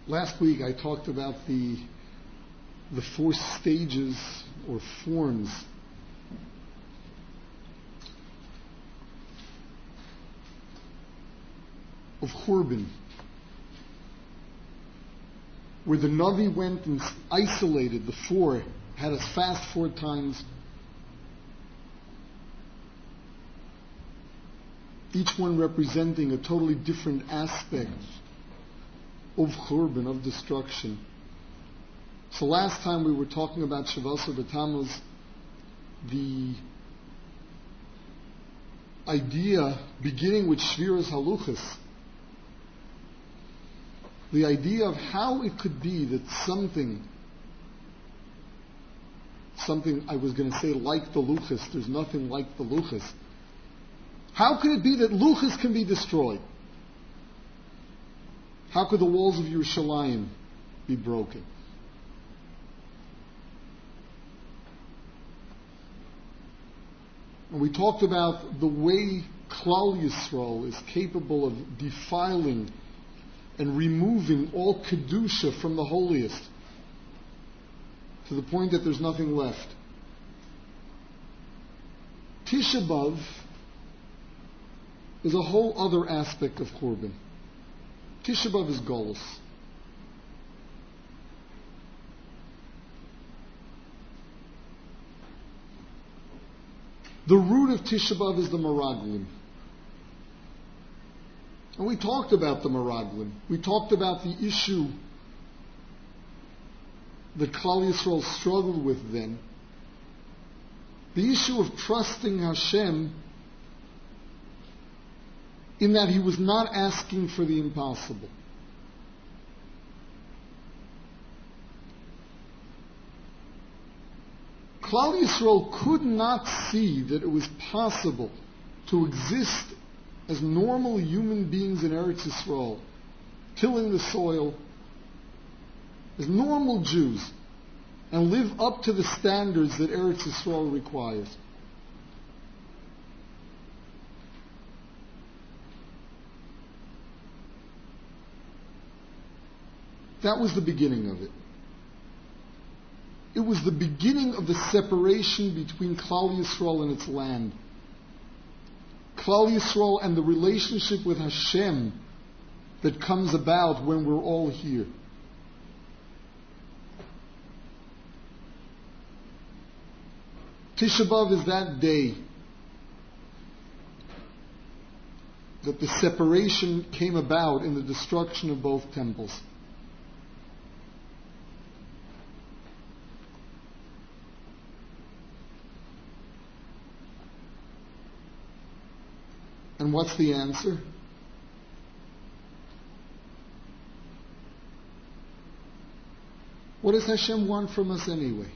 Last week I talked about the four stages or forms of Churban, where the Navi went and isolated the four, had us fast 4 times. Each one representing a totally different aspect of Churban, of destruction. So last time we were talking about Shavasar B'Tammuz, the idea beginning with Shviras Haluchas, the idea of how it could be that something I was going to say like the Luchas, there's nothing like the Luchas. How could it be that Luchas can be destroyed? How could the walls of Yerushalayim be broken? And we talked about the way Klal Yisrael is capable of defiling and removing all Kedusha from the holiest to the point that there's nothing left. Tisha B'Av is a whole other aspect of Churban. Tisha B'Av is Golus. The root of Tisha B'Av is the Meraglim. And we talked about the Meraglim. We talked about the issue that Klal Yisrael struggled with then. The issue of trusting Hashem in that He was not asking for the impossible. Klal Yisrael could not see that it was possible to exist as normal human beings in Eretz Yisrael, tilling the soil, as normal Jews, and live up to the standards that Eretz Yisrael requires. That was the beginning of it. It was the beginning of the separation between Klal Yisrael and its land. Klal Yisrael and the relationship with Hashem that comes about when we're all here. Tisha B'Av is that day that the separation came about in the destruction of both temples. And what's the answer? What does Hashem want from us anyway?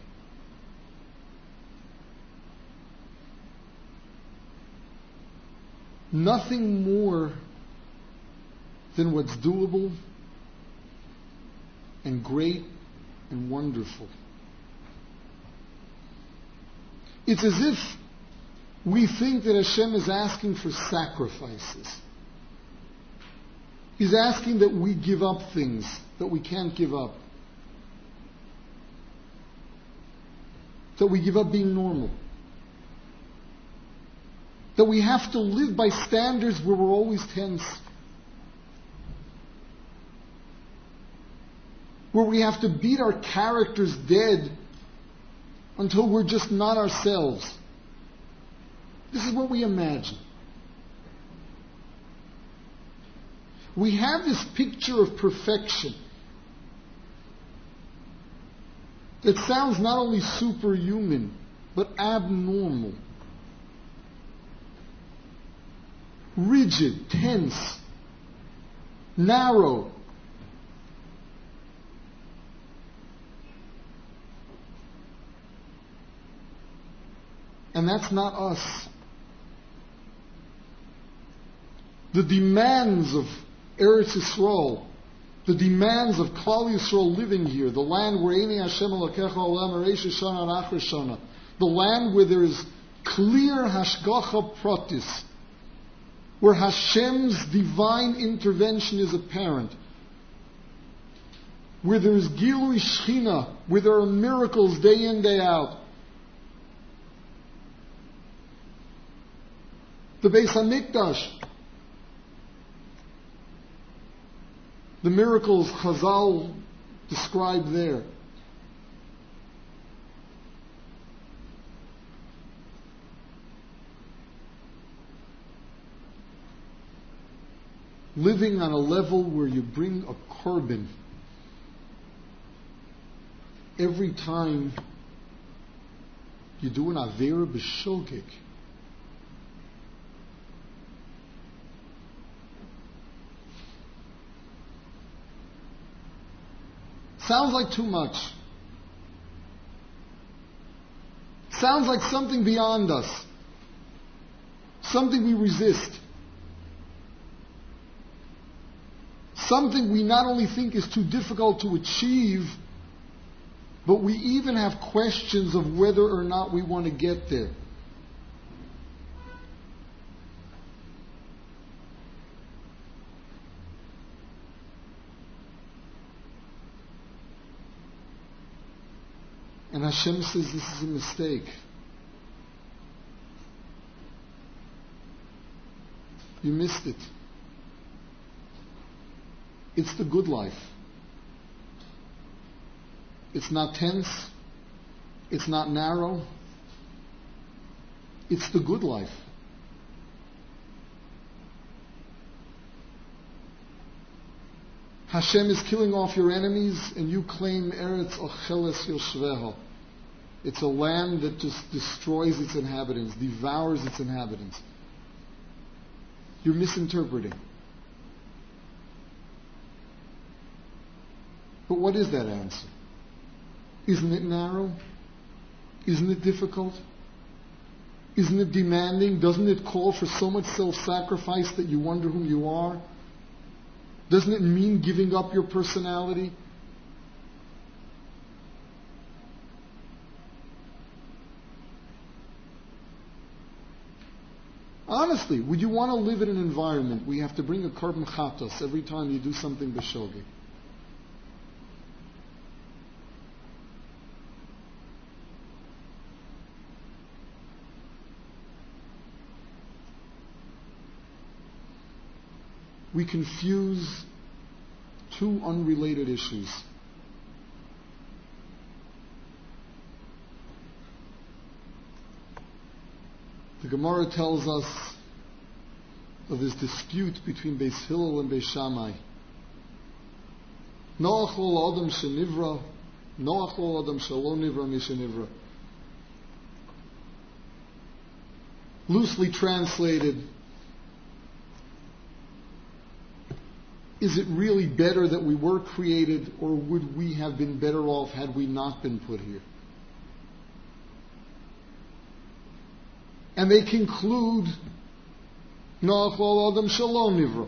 Nothing more than what's doable and great and wonderful. It's as if we think that Hashem is asking for sacrifices. He's asking that we give up things that we can't give up. That we give up being normal. That we have to live by standards where we're always tense. Where we have to beat our characters dead until we're just not ourselves. This is what we imagine. We have this picture of perfection that sounds not only superhuman, but abnormal. Rigid, tense, narrow. And that's not us. The demands of Eretz Yisrael, the demands of Klal Yisrael living here, the land where Eini Hashem Elokecha Olam Reish Shana and Achar Shana, the land where there is clear Hashgacha Pratis, where Hashem's divine intervention is apparent. where there's Gilui Shechina, where there are miracles day in, day out. The Beis HaMikdash, the miracles Chazal described there. Living on a level where you bring a carbon every time you do an Avera B'Shogeg. Sounds like too much. Sounds like something beyond us. Something we resist. Something we not only think is too difficult to achieve, but we even have questions of whether or not we want to get there. And Hashem says this is a mistake. You missed it. It's the good life. It's not tense. It's not narrow. It's the good life. Hashem is killing off your enemies, and you claim Eretz Ocheles Yoshveho. It's a land that just destroys its inhabitants, devours its inhabitants. You're misinterpreting. But what is that answer? Isn't it narrow? Isn't it difficult? Isn't it demanding? Doesn't it call for so much self-sacrifice that you wonder whom you are? Doesn't it mean giving up your personality? Honestly, would you want to live in an environment where you have to bring a carbon chatos every time you do something b'shogeg? We confuse two unrelated issues. The Gemara tells us of this dispute between Beis Hillel and Beis Shammai. Noach lo adam shenivra, Noach lo adam shelo nivra mishenivra. Loosely translated, is it really better that we were created, or would we have been better off had we not been put here? And they conclude, Noach lo adam shelo nivra.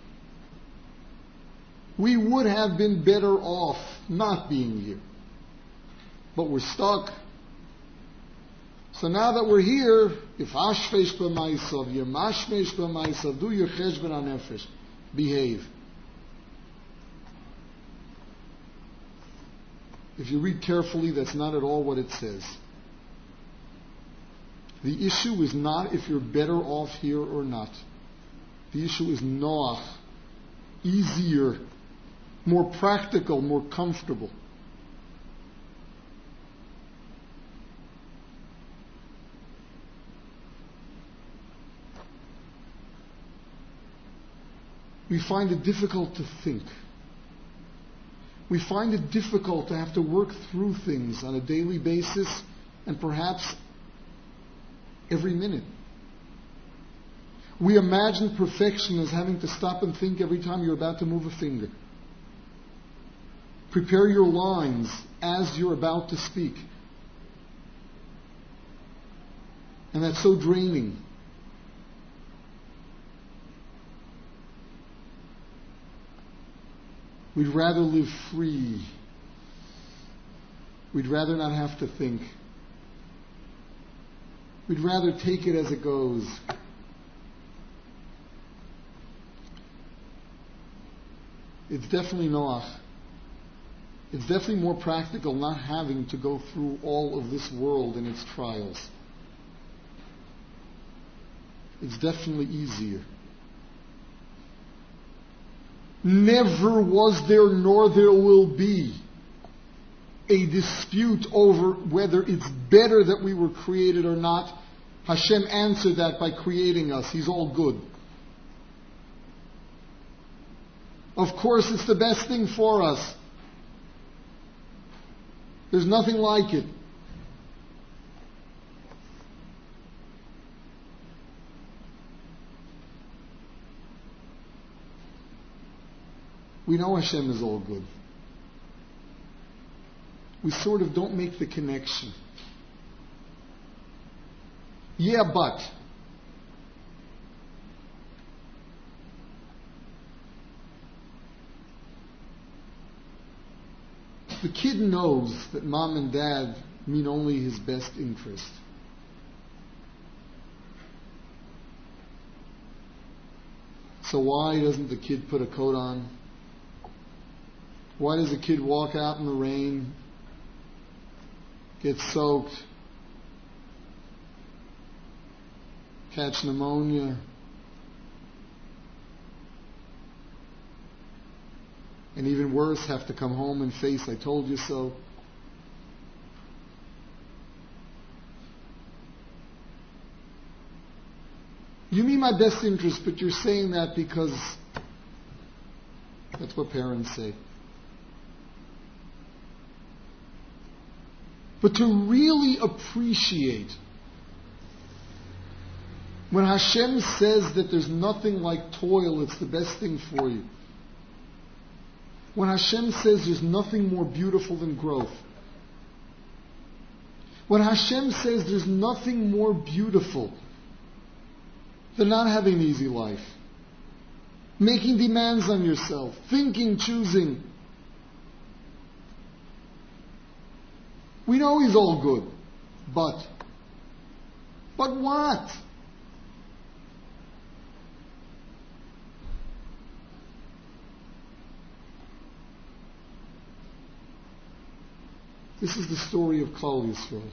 We would have been better off not being here. But we're stuck. So now that we're here, if ashvesh b'maisav, yemashmesh b'maisav, do your cheshbon hanefesh, behave. If you read carefully, that's not at all what it says. The issue is not if you're better off here or not. The issue is noach, easier, more practical, more comfortable. We find it difficult to think. We find it difficult to have to work through things on a daily basis and perhaps every minute. We imagine perfection as having to stop and think every time you're about to move a finger. Prepare your lines as you're about to speak. And that's so draining. We'd rather live free. We'd rather not have to think. We'd rather take it as it goes. It's definitely Noach. It's definitely more practical not having to go through all of this world and its trials. It's definitely easier. Never was there nor there will be a dispute over whether it's better that we were created or not. Hashem answered that by creating us. He's all good. Of course, it's the best thing for us. There's nothing like it. We know Hashem is all good. We sort of don't make the connection. Yeah, but. The kid knows that mom and dad mean only his best interest. So why doesn't the kid put a coat on? Why does a kid walk out in the rain, get soaked, catch pneumonia, and even worse, have to come home and face, I told you so? You mean my best interest, but you're saying that because that's what parents say. But to really appreciate when Hashem says that there's nothing like toil, it's the best thing for you. When Hashem says there's nothing more beautiful than growth. When Hashem says there's nothing more beautiful than not having an easy life. Making demands on yourself. Thinking, choosing. We know He's all good. But what? This is the story of Klal Yisrael.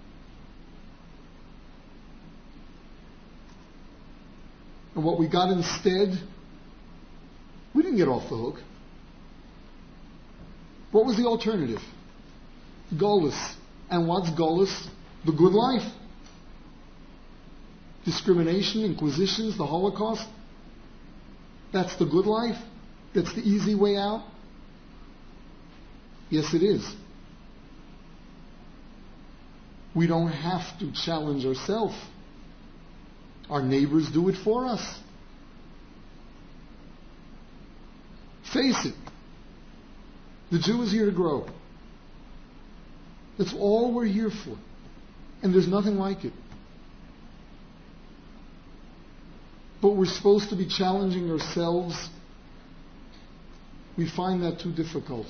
And what we got instead, we didn't get off the hook. What was the alternative? Golus. And what's Golus? The good life. Discrimination, inquisitions, the Holocaust. That's the good life? That's the easy way out? Yes, it is. We don't have to challenge ourselves. Our neighbors do it for us. Face it. The Jew is here to grow. That's all we're here for. And there's nothing like it. But we're supposed to be challenging ourselves. We find that too difficult.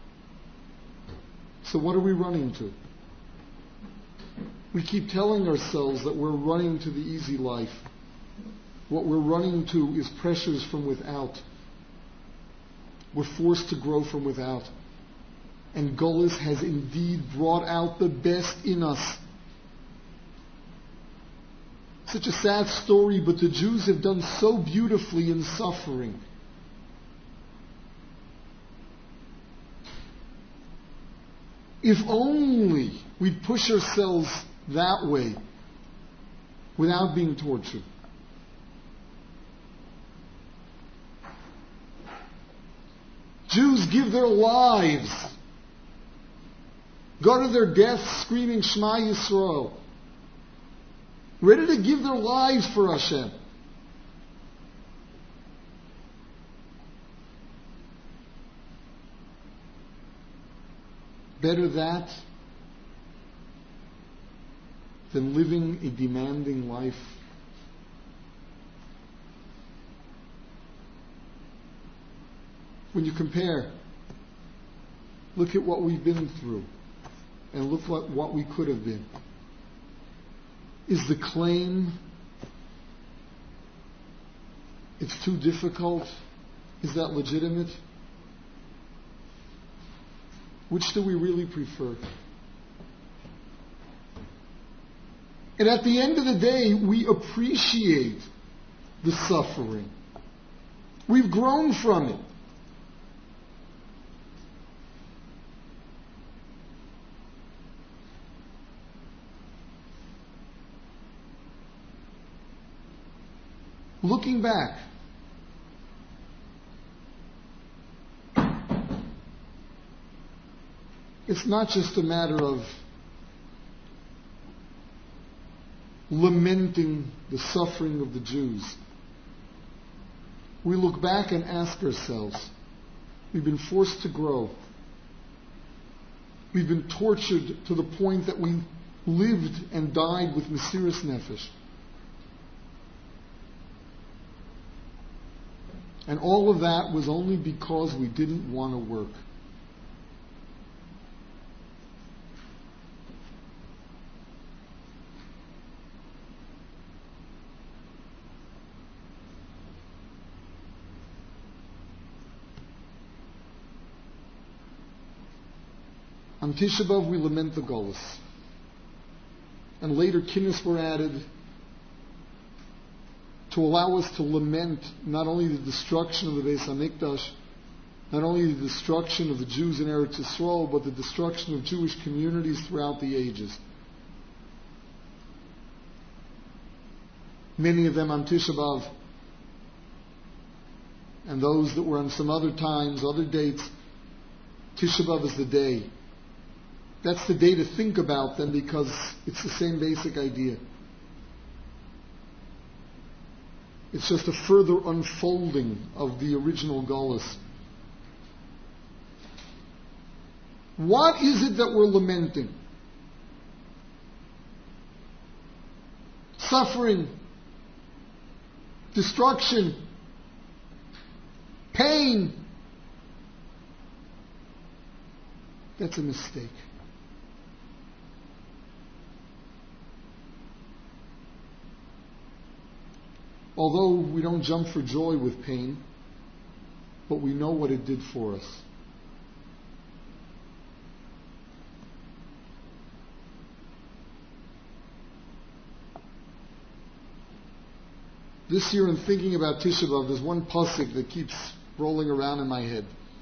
So what are we running to? We keep telling ourselves that we're running to the easy life. What we're running to is pressures from without. We're forced to grow from without. And Golus has indeed brought out the best in us. Such a sad story, but the Jews have done so beautifully in suffering. If only we'd push ourselves that way without being tortured. Jews give their lives, go to their death screaming Shema Yisrael, ready to give their lives for Hashem. Better that than living a demanding life. When you compare, look at what we've been through and look what we could have been. Is the claim it's too difficult? Is that legitimate? Which do we really prefer? And at the end of the day, we appreciate the suffering. We've grown from it. Looking back, it's not just a matter of lamenting the suffering of the Jews. We look back and ask ourselves, we've been forced to grow. We've been tortured to the point that we lived and died with Mesiras Nefesh. And all of that was only because we didn't want to work. On Tisha B'Av we lament the Golus. And later kinnis were added to allow us to lament not only the destruction of the Beis HaMikdash, not only the destruction of the Jews in Eretz Yisrael, but the destruction of Jewish communities throughout the ages. Many of them on Tisha B'Av, and those that were on some other times, other dates, Tisha B'Av is the day. That's the day to think about them because it's the same basic idea. It's just a further unfolding of the original Golus. What is it that we're lamenting? Suffering, destruction, pain. That's a mistake. Although we don't jump for joy with pain, but we know what it did for us. This year in thinking about Tisha B'Av, there's one pasuk that keeps rolling around in my head.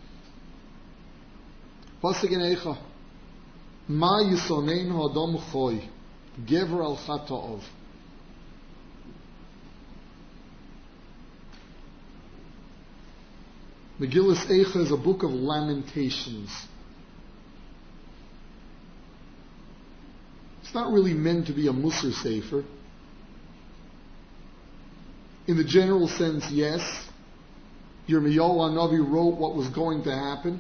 Pasuk in Eicha. Ma yisonein ha'adam choy, gever al chata'ov. Megillas Eicha is a book of lamentations. It's not really meant to be a Musar Sefer. In the general sense, yes. Yirmiyahu HaNavi wrote what was going to happen.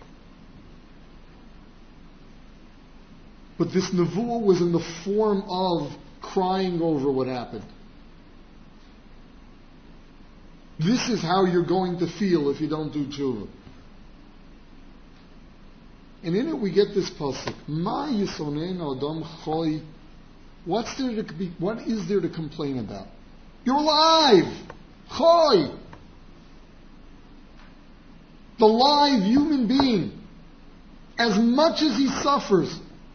But this Nevuah was in the form of crying over what happened. This is how you're going to feel if you don't do tshuva. And in it we get this pasuk. Ma yisonein adam choy. What is there to complain about? You're alive! Choy! The live human being. As much as he suffers,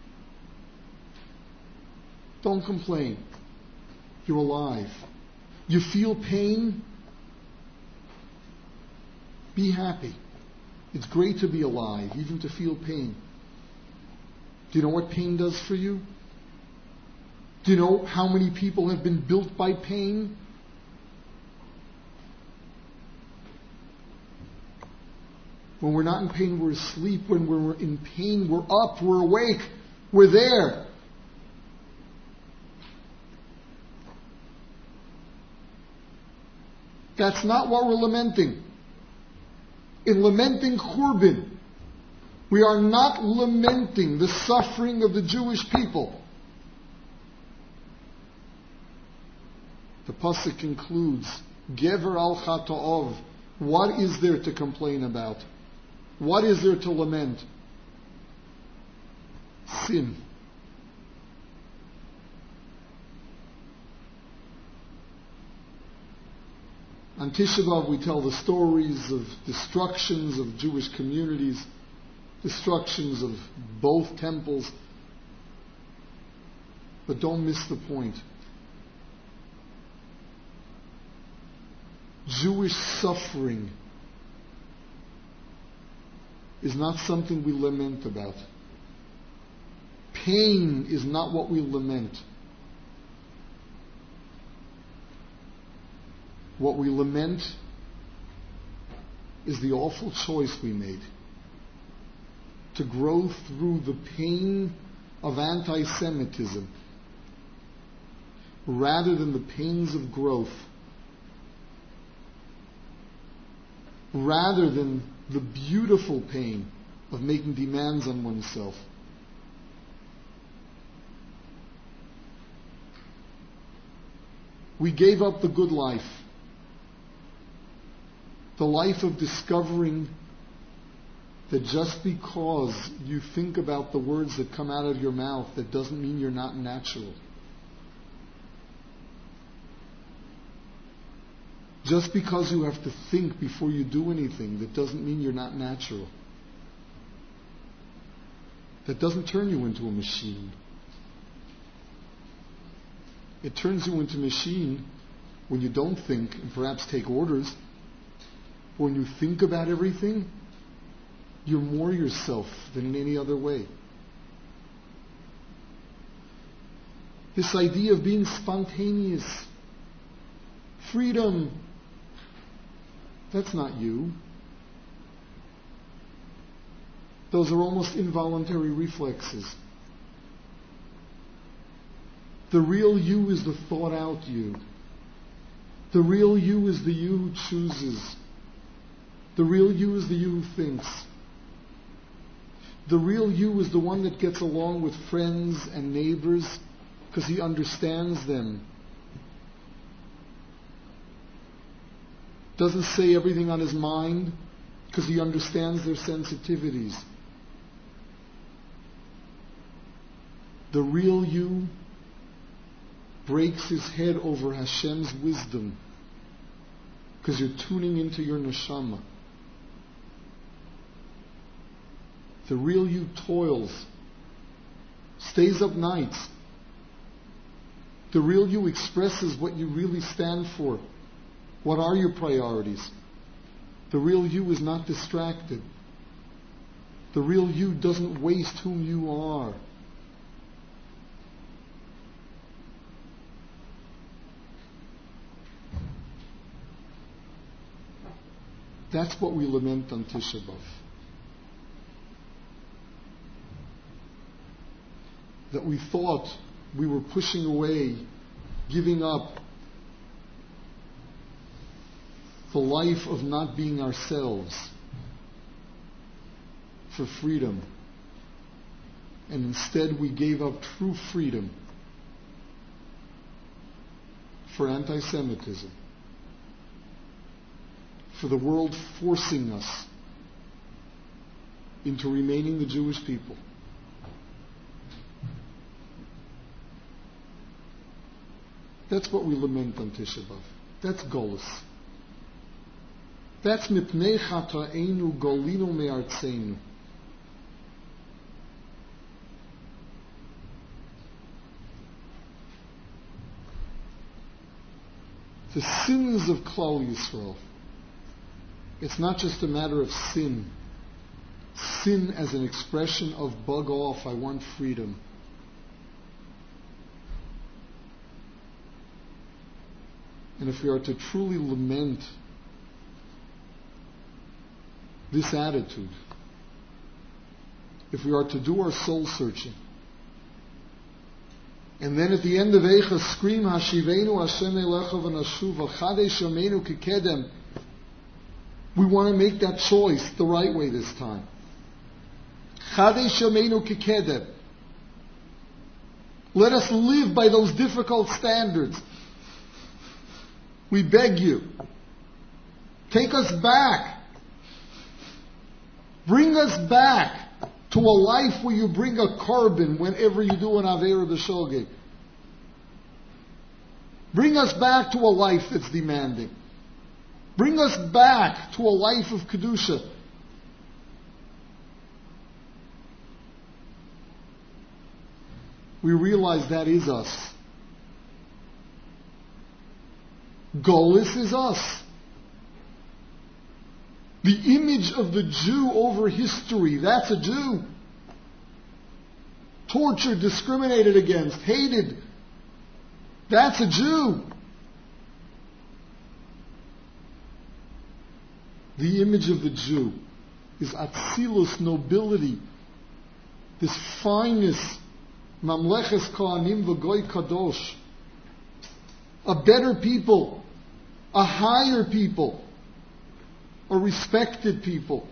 don't complain. You're alive. You feel pain? Be happy. It's great to be alive, even to feel pain. Do you know what pain does for you? Do you know how many people have been built by pain? When we're not in pain, we're asleep. When we're in pain, we're up, we're awake, we're there. That's not what we're lamenting. In lamenting Churban, we are not lamenting the suffering of the Jewish people. The pasuk concludes, Gever al Chata'ov. What is there to complain about? What is there to lament? Sin. On Tisha B'Av we tell the stories of destructions of Jewish communities, destructions of both temples. But don't miss the point. Jewish suffering is not something we lament about. Pain is not what we lament. What we lament is the awful choice we made to grow through the pain of anti-Semitism rather than the pains of growth, rather than the beautiful pain of making demands on oneself. We gave up the good life, the life of discovering that just because you think about the words that come out of your mouth, that doesn't mean you're not natural. Just because you have to think before you do anything, that doesn't mean you're not natural. That doesn't turn you into a machine. It turns you into a machine when you don't think and perhaps take orders. When you think about everything, you're more yourself than in any other way. This idea of being spontaneous, freedom, that's not you. Those are almost involuntary reflexes. The real you is the thought out you. The real you is the you who chooses. The real you is the you who thinks. The real you is the one that gets along with friends and neighbors because he understands them. Doesn't say everything on his mind because he understands their sensitivities. The real you breaks his head over Hashem's wisdom because you're tuning into your neshama. The real you toils, stays up nights. The real you expresses what you really stand for. What are your priorities? The real you is not distracted. The real you doesn't waste whom you are. That's what we lament on Tisha B'Av. That we thought we were pushing away, giving up the life of not being ourselves for freedom. And instead we gave up true freedom for anti-Semitism, for the world forcing us into remaining the Jewish people. That's what we lament on Tisha B'Av. That's Golus. That's Mipnei Chata'enu Golinu Me'artzeinu. The sins of Klal Yisrael. It's not just a matter of sin. Sin as an expression of bug off, I want freedom. And if we are to truly lament this attitude, if we are to do our soul searching, and then at the end of Eicha scream, Hashivenu Hashem Elecha v'nashuv Chadesh Yameinu Kekedem, we want to make that choice the right way this time. Chadesh Yameinu Kekedem. Let us live by those difficult standards. We beg you. Take us back. Bring us back to a life where you bring a carbon whenever you do an Aveira B'Shogeg. Bring us back to a life that's demanding. Bring us back to a life of Kedusha. we realize that is us. Golus is us. The image of the Jew over history, that's a Jew. Tortured, discriminated against, hated, that's a Jew. The image of the Jew is Atzilus, nobility, this fineness, Mamleches Kohanim v'Goy Kadosh, a better people, a higher people, a respected people,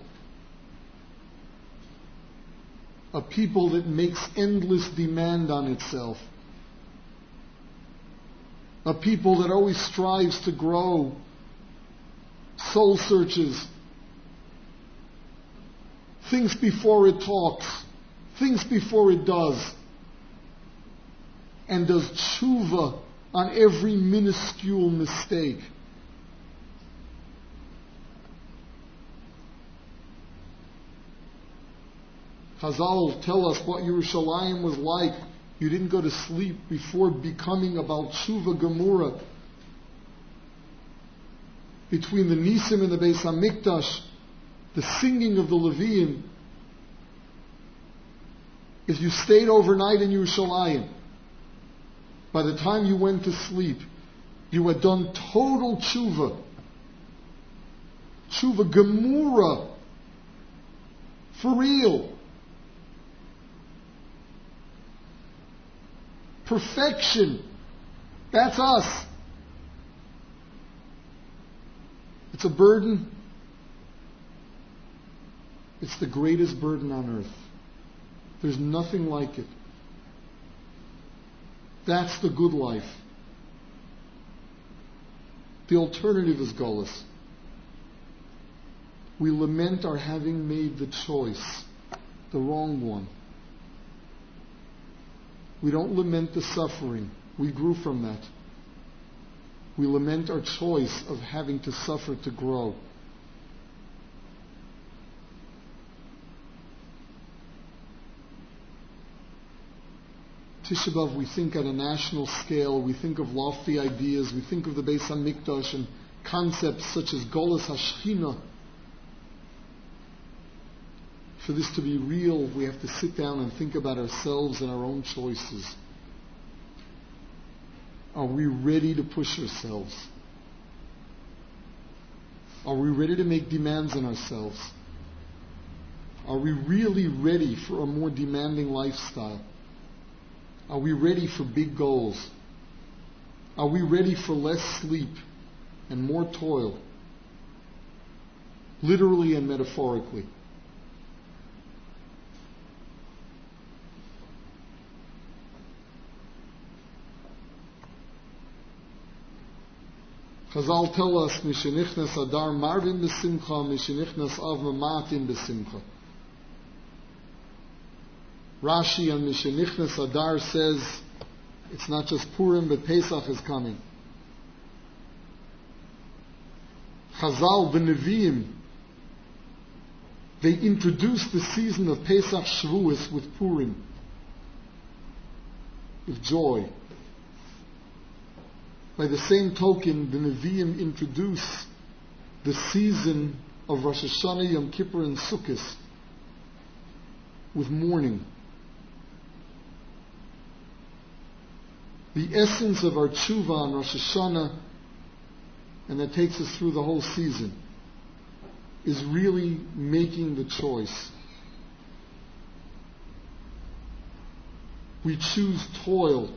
a people that makes endless demand on itself, a people that always strives to grow, soul searches, thinks before it talks, thinks before it does, and does tshuva on every minuscule mistake. Chazal tell us what Yerushalayim was like. You didn't go to sleep before becoming about tshuva gemura. Between the Nisim and the Beis HaMikdash, the singing of the Leviim, if you stayed overnight in Yerushalayim, by the time you went to sleep, you had done total tshuva. Tshuva gemura. For real. Perfection. That's us. It's a burden. It's the greatest burden on earth. There's nothing like it. That's the good life. The alternative is Golus. We lament our having made the choice, the wrong one. We don't lament the suffering. We grew from that. We lament our choice of having to suffer to grow. Tisha B'Av, we think at a national scale, we think of lofty ideas, we think of the Beis HaMikdash and concepts such as Golus HaShechina. For this to be real, we have to sit down and think about ourselves and our own choices. Are we ready to push ourselves? Are we ready to make demands on ourselves? Are we really ready for a more demanding lifestyle? Are we ready for big goals? Are we ready for less sleep and more toil? Literally and metaphorically. Chazal tell us, Mishenichnas Adar Marvin Besimcha, Mishenichnas Av Mamatin Besimcha. Rashi on Mishenichnas Adar says, it's not just Purim, but Pesach is coming. Chazal, the Nevi'im, they introduced the season of Pesach Shavuos with Purim, with joy. By the same token, the Nevi'im introduce the season of Rosh Hashanah, Yom Kippur, and Sukkot with mourning. The essence of our tshuva on Rosh Hashanah, and that takes us through the whole season, is really making the choice. We choose toil.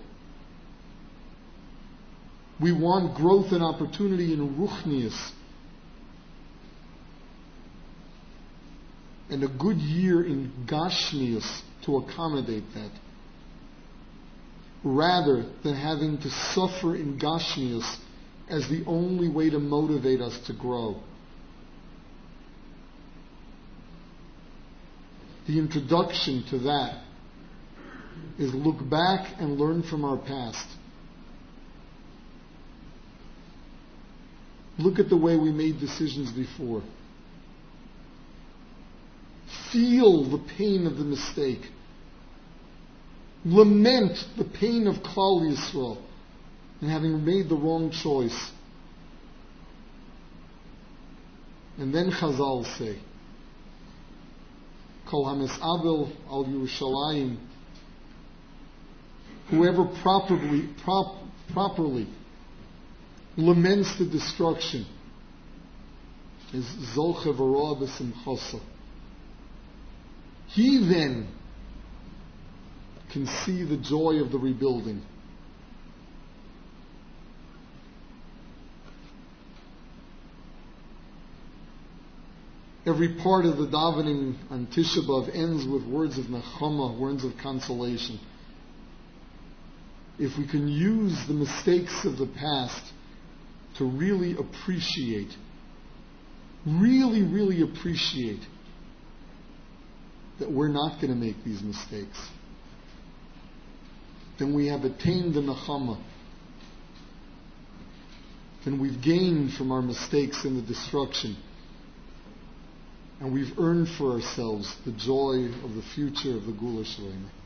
We want growth and opportunity in ruchnius. And a good year in gashmius to accommodate that. Rather than having to suffer in gashmius as the only way to motivate us to grow. The introduction to that is look back and learn from our past. Look at the way we made decisions before. Feel the pain of the mistake. lament the pain of Klal Yisrael and having made the wrong choice. And then Chazal say, Kol HaMes'abel al Yerushalayim, whoever properly laments the destruction is Zolche V'roa B'simchosa. He then can see the joy of the rebuilding. Every part of the davening on Tisha B'Av ends with words of nechama, words of consolation. If we can use the mistakes of the past to really appreciate that we're not going to make these mistakes, then we have attained the nechama. Then we've gained from our mistakes and the destruction. And we've earned for ourselves the joy of the future of the Gula Shalema.